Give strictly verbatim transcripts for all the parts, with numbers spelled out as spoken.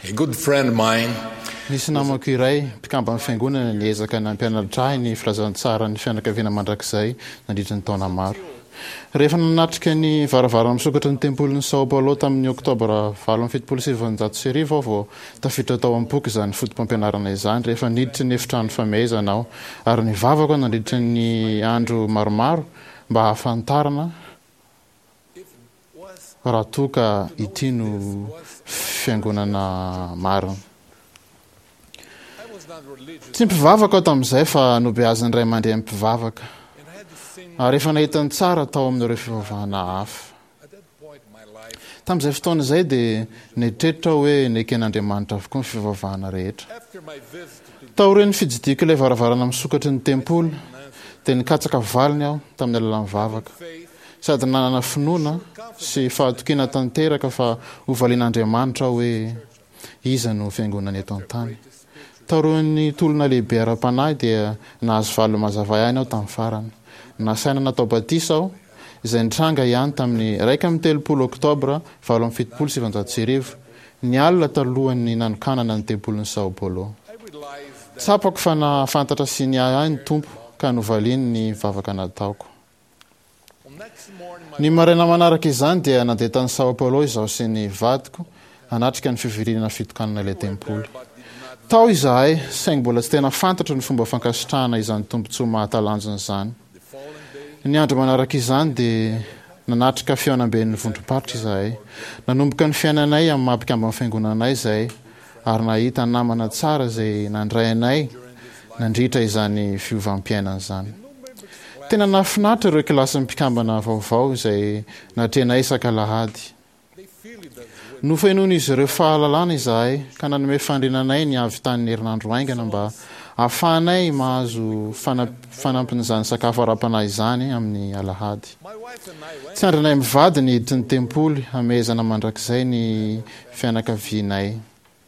A good friend of mine, nisy namako iray mpikamba amin'ny fiangonana niezaka nampianatra ahy ny filazantsara ny fianakaviana mandrakizay nandritra ny taona maro. Rehefa nanatrika ny varavarana misokatra ny tempolin'ny Sao Paulo tamin'ny oktobra valo amby fitopolo sy sivanjato sy arivo aho vao tafiditra tao am-poky izany fotom-pampianarana izany rehefa niditra ny efitrano famehezana aho ary nivavaka aho nandritra ny andro maromaro mba hahafantarana raha toa ka ity no fiangonana marina. Tsy mpivavaka aho tamin'izay fa nobeaziny ray aman-dreny mpivavaka ary rehefa nahita ny tsara tao amin'ireo fivavahana hafa. Tamin'izay fotoana izay dia nieritreritra hoe neken'Andriamanitra avokoa ny fivavahana rehetra. Tao ireny fijidiko ilay varavarana misokatry ny tempoly dia nikatsaka valiny aho tamin'ny alalan'ny vavaka sady nanana finoana sy fahatokiana tanteraka fa hovalian'Andriamanitra hoe iza no fiangonana eto an-tany. Tao irony tolona lehibe ara-panahy dia nahazo valo mazava ihany aho tamin'ny farany. Nasaina natao batisa aho izay nitranga ihany tamin'ny raika amby telopolo oktobra valo amby fitopolo sy sivanjato sy arivo ny alina talohan'ny nanokanana ny tempolin'ny Sao Paulo. Tsapako fa nahafantatra sy ny ahy ny tompo ka novaliany ny vavaka nataoko. Ny maraina manaraka izany dia nandeha tany Sao Paulo izaho sy ny vadiko hanatrika ny fivirinana fitokanana ilay tempoly. Tao izahay saingy mbola tsy tena fantatra ny fomba fankasitrahana izany tombontsoa mahatalanjona izany. Ny andro manaraka izany dia nanatrika fiaonam-ben'ny vondrom-paritra izahay. Nanomboka ny fiainanay amin'ny mampikamba amin'ny fiangonanay izay ary nahita namana tsara izay nandray anay nandritra izany fiovam-piainana izany. Tena nahafinaritra ireo kilasy mpikambana vaovao izay natrenay isak'alahady. Nofenoin'izy ireo fahalalana izahay ka nanome fandrinanay ny avy tany herinandro aingana mba ahafahanay mahazo fanampin'izany sakafo ara-panahy izany amin'ny alahady. Tsy andrinay mivady ny hiditry ny tempoly hamehezana mandrakizay ny fianakavianay.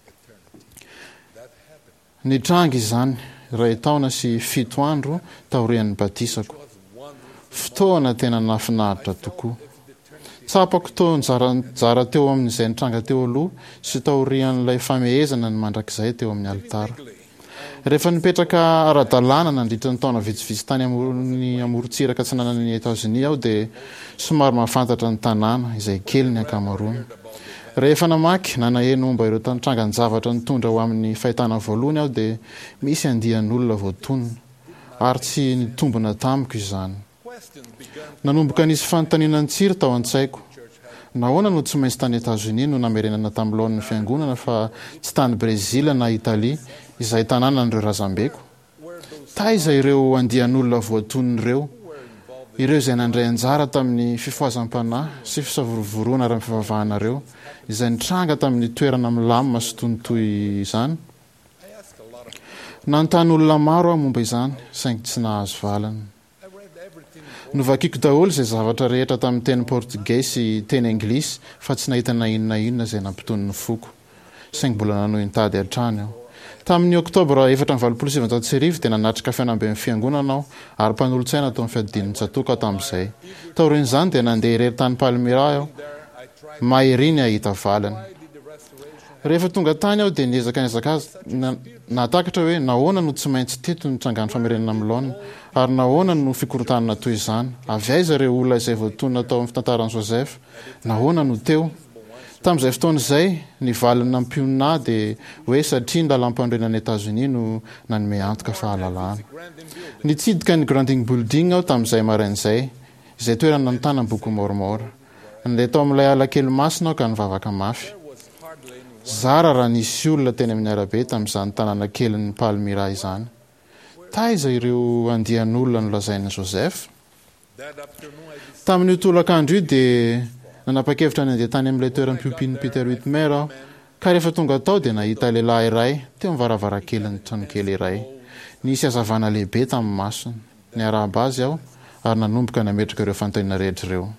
Nitranga izany iray taona sy fito andro taorian'ny batisako. Fotoana tena nafinaritra tokoa. Tsapako to nijara teo amin'izay nitranga teo aloha sy taorian'ilay famehezana ny mandrakizay teo amin'ny alitara. Rehefa nipetraka ara-dalàna nandritra ny taona vitsivitsy tany amin'ny amorontsiraka tsy nanan'ny Etazonia aho dia somary mahafantatra ny tanàna izay kely ny ankamaroany. Rehefa namaky nanaheno momba ireo tantrangan-javatra nitondra ho amin'ny fahitana voalohany aho dia misy andian'olona voatonona ary tsy nitombona tamiko izany. Nanomboka nisy fanontaniana ny tsiry tao an-tsaiko. Nahoana no tsy maintsy tany Etazonia no namerenana tamin'ny laon'ny fiangonana fa tsy tany Brezila na Italia izay tanàna n'ireo razambeko? Taiza ireo andian'olona voatonona ireo? Ireo izay nandray anjara tamin'ny fifohazam-panahy sy fisavorovoroana ary amin'ny fivavahanareo izay nitranga tamin'ny toerana milamina sy tonitoy izany. Nanontany olona maro aho momba izany saingy tsy nahazo valana. Novakiako daholo izay zavatra rehetra tamin'ny teny portugay sy teny anglisy fa tsy nahita na inona inona izay nampiton'ny foko saingy mbola nanohy nitady hatrany aho. Tamin'ny oktobra efatra amby valopolo sy sivanjato sy arivo dia nanatrika fianambe amin'ny fiangonana aho ary mpanolontsaina tao amin'ny fiadin'ny Tsatoka aho tamin'izay. Taorian'izany dia nandeha irery tany Palmira aho maheriny ahita valana. Rehefa tonga tany aho dia niezaka niezaka azy nahatakatra hoe nahoana no tsy maintsy teto nitrangany famerenana amin'ny laona ary nahoana no fikorotanana toy izany. Avy aiza ireo olona izay voatonona tao amin'ny fitantaran'i Joseph? Nahoana no teo? Tamin'izay fotoana izay nivalina nampioninahy dia hoe satria ny lalam-pandrenan'ny Etazonia no nanome antoka fahalalana. Nitsidika ny Granding Building aho tamin'izay marain'izay izay toerana nitana ny boky moramora. Nandeha tao amin'ilay ala kely masina aho ka nivavaka mafy. Zara raha nisy olona teny amin'ny arabe tamin'izany tanàna kelin'ny Palmira izany. Taiza ireo andian'olona nolazain'i Joseph? Tamin'io tolakandro io dia nanapa-kevitra ny andeha tany amin'ilay toeran'ny piompian'i Peter Whitmer aho ka rehefa tonga tao dia nahita lehilahy iray teo amin'ny varavarakelin'ny trano kely iray. Nisy hazavana lehibe tamin'ny masony. Niarahaba azy aho ary nanomboka nametraka ireo fanontaniana rehetra ireo.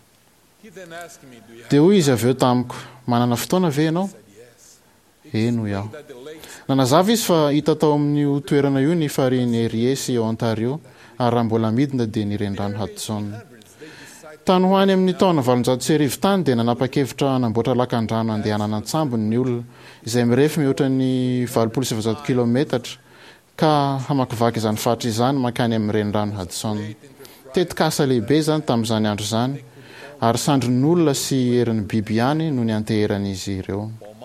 Dia hoy izy avy eo tamiko, manana fotoana ve ianao? Eno iaho. Nanazava izy fa hita tao amin'io toerana io ny farian'ny Erie sy Ontario ary raha mbola midina dia ny renirano Hudson. tany hoany amin'ny taona valonjato sy arivo tany dia nanapa-kevitra namboatra lakan-drano andehanana an-tsambony ny olona izay mirefy mihoatra ny valopolo sy efajato kilometatra ka hamakivaky izany fatra izany makany amin'ny renirano Hudson. Tetikasa lehibe izany tamin'izany andro izany ary sandron'olona sy herin'ny biby ihany no ny anteheran'izy ireo.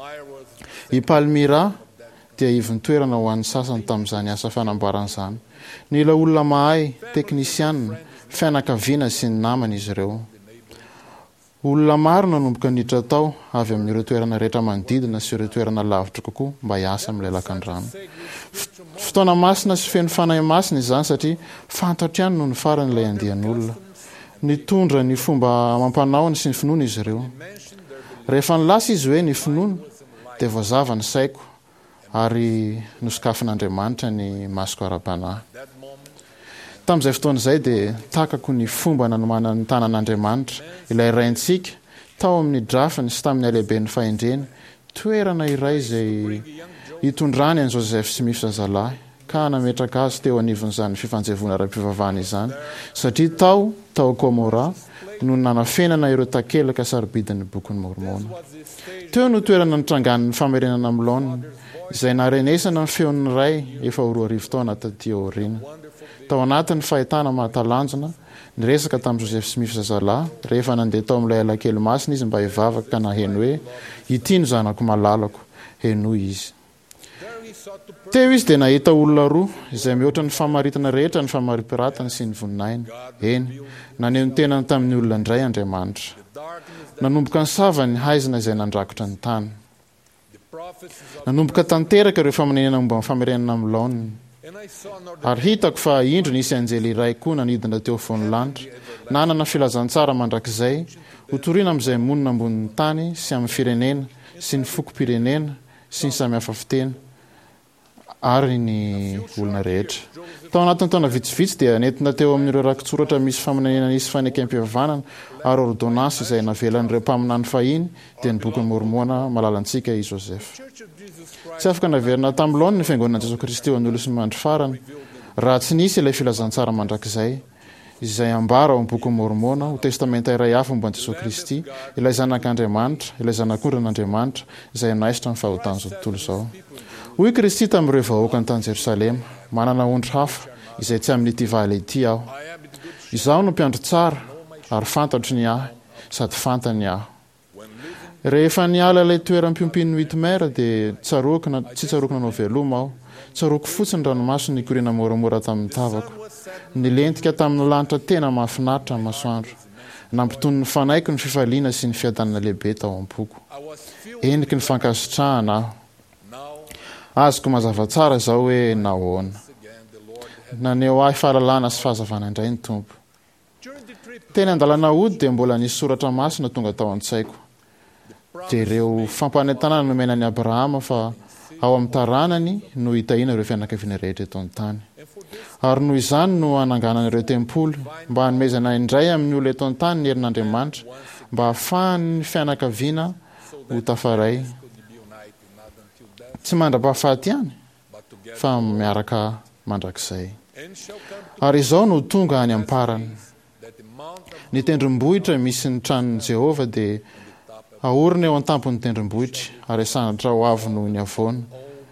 I Palmyra dia ivon'ny toerana ho an'ny sasany tamin'izany asa fanamboaran'izany. Nila olona mahay, teknisianina, fianakaviana sy ny namana izy ireo. Olona maro nanomboka niditra tao avy amin'ireo toerana rehetra manodidina sy ireo toerana lavitra kokoa mba hiasa amin'ilay lakan-drano. Fotoana masina sy feno fanahy masina izany satria fantatra ihany no ny farany ilay andian'olona. Nitondra ny fomba amam-panaony sy ny finoana izy ireo. Rehefa nilasa izy hoe ny finoana dia voazava ny saiko ary nosokafin'Andriamanitra ny masoko ara-panahy. Tamin'izay fotoana izay dia takako ny fomba nanomana ny tanan'Andriamanitra ilay raintsika tao amin'ny drafiny sy tamin'ny alehiben'ny fahendreny toerana iray izay hitondrany an'i Joseph Smith zazalahy ka nametraka azy teo anivon'izany fifanjevona ara-pivavahana izany satria tao tao Komora no nanafenana ireo takelaka sarobidin'ny boky ny Mormona. Teo no toerana nitrangan'ny famerenana Amlon izay narenesana ny feon'ny ray efa roa arivo taona taty aoriana. Tao anatin'ny fahitana mahatalanjona niresaka tamin'i Joseph Smith zazalahy rehefa nandeha tao amin'ilay alakely masina izy mba hivavaka ka naheno hoe ity no zanako malalako, heno izy. Teo izy dia nahita olona roa izay mihoatra ny famaritana rehetra ny famaripiratany sy ny voninaina. Eny, naneho ny tenany tamin'ny olona indray Andriamanitra. Nanomboka ny sava ny haizina izay nandrakotra ny tany. Nanomboka tanteraka ireo famanenana momba ny famerenana Amlon. Ary hitako fa indro nisy anjely iray koa nanidina teo afovoan'ny lanitra, nanana filazantsara mandrakizay, hotoriana amin'izay monina ambonin'ny tany sy amin'ny firenena sy ny fokom-pirenena sy ny samihafa fiteny ary ny olona rehetra. Tao anatin'ny taona vitsivitsy dia nentina teo amin'ireo rakitsoratra misy famanenana nisy fanekam-pihavanana ary ordonasy izay navelan'ireo mpaminany fahiny dia ny boky ny Mormona malalantsika i Joseph. Tsy afaka naverina tamin'Amlon ny fiangonana Jesosy Kristy ho an'ny olona sy ny mandry farany raha tsy nisy ilay filazantsara mandrakizay izay ambara ao amin'ny boky ny Mormona ho testamenta iray hafa momba ny Jesosy Kristy, ilay zanak'Andriamanitra, ilay zanak'ondran'Andriamanitra izay naisitra ny fahahotan'izao tontolo izao. Hoy Kristy tamin'ireo vahoaka ny tany Jerosalema, manana ondry hafa izay tsy amin'ity valy ity aho. Izaho no mpiandro tsara ary fantatro ny ahy sady fantany aho. Rehefa niala ilay toeram-piompin'ny Whitmer dia tsaroako na tsy tsaroako nanao veloma aho. Tsaroako fotsiny ranomasony nikorina moramora tamin'ny tavako. Nilentika tamin'ny lanitra tena mahafinaritra ny masoandro. Nampitony ny fanaiko ny fifaliana sy ny fiadanana lehibe tao am-poko. Eniky ny fankasitrahana aho. Azoko mazava tsara izao hoe nahoana. Naneo ahy fahalalana sy fahazavana indray ny tompo. Teny andalana ody dia mbola nisy soratra masina tonga tao an-tsaiko. Dia ireo fampanentanana nomenan'i Abrahama fa ao amin'ny taranany no hitahina ireo fianakaviana rehetra eto an-tany. Ary noho izany no hananganana ireo tempoly mba hanomezana indray amin'ny olona eto an-tany ny herin'Andriamanitra mba hahafahan'ny fianakaviana ho tafaray. Tsy mandra-pahafaty ihany fa miaraka mandrakizay. Ary izao no tonga any amparany. Ny tendrombohitra misy ny tranon'i Jehova dia ahorina eo an-tampon'ny tendrombohitra ary sanatra ho avy noho ny avoana.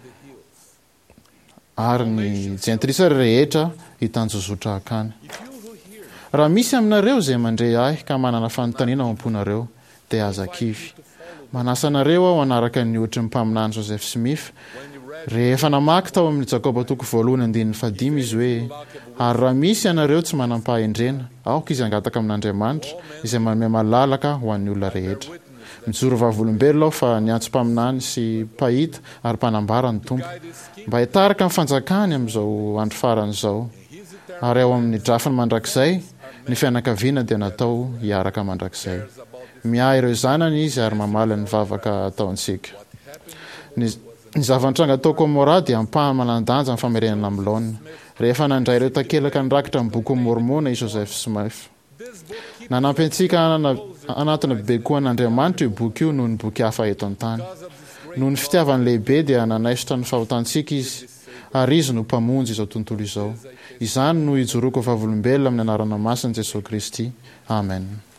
Ary ny jentrisa rehetra hitanjozotra akany. Raha misy aminareo izay mandray ahy ka manana fanontaniana ao am-ponareo dia azakivy. Manasa anareo aho hanaraka ny ohatra ny mpaminany Joseph Smith rehefa namaky tao amin'ny Jakoba toko voalohany andininy fadimy izy hoe ary raha misy anareo tsy manam-pahendrena aoka izy angataka amin'Andriamanitra izay manome malalaka ho an'ny olona rehetra. Mijoro vavolombelona aho fa niantso mpaminany sy pahita ary mpanambara ny tompo mba hitarika amin'ny fanjakany amin'izao andro farany izao. Ary ao amin'ny drafiny mandrakizay ny fianakaviana dia natao hiaraka mandrakizay. Miahy ireo zanany izy ary mamaly ny vavaka ataontsika. Ny zava-nitranga tao Komora dia ampahany manan-danja ny famerenana Amlon. Rehefa nandray ireo takelaka nirakitra ny boky ny Mormona i Joseph Smith. Nanampy antsika anatina bekoan'Andriamanitra io boky io noho ny boky hafa eto an-tany. Noho ny fitiavany lehibe dia nanaisitra ny fahotantsika izy ary izy no mpamonjy izao tontolo izao. Izany no ijoroako vavolombelona amin'ny anarana masiny Jesosy Kristy. Amen.